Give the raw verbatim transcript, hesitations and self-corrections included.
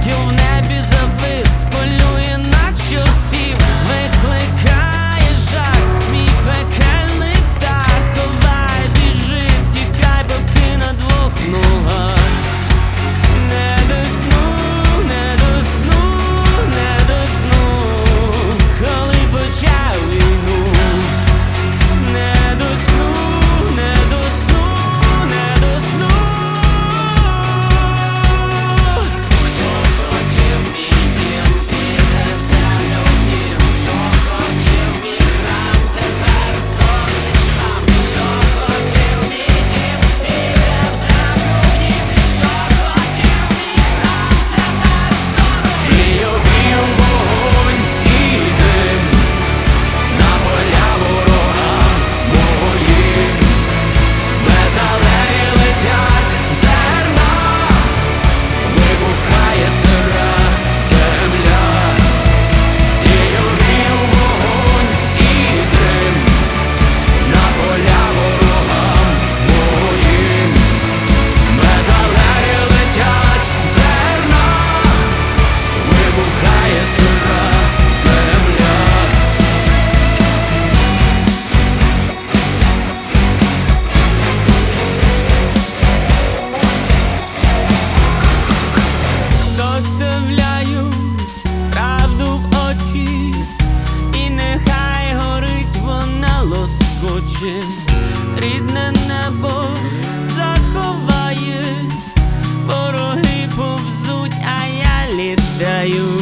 ангел в небі завис, полює на чортів, викликає жах, мій пекельний птах. Ховай, біжи, втікай, поки на двох ногах. Не досну, не досну, не досну, коли почав війну. Не досну, не досну, не досну. Хто хотів мій дім, піде в землю в нім. Хто хотів мій храм, тепер стоїть сам. Хто хотів мій дім, піде в землю в нім. Хто хотів мій храм, тепер стоїть. Сію, вію, вогонь і дим на поля ворогам моїм. Металеві летять зерна, вибухає сира земля. Сію, вію, вогонь і дим на поля ворогам моїм. Металеві летять зерна, вибухає сира земля. Доставляю правду в очі, і нехай горить вона лоскоче. Рідне небо заховає, вороги повзуть, а я літаю.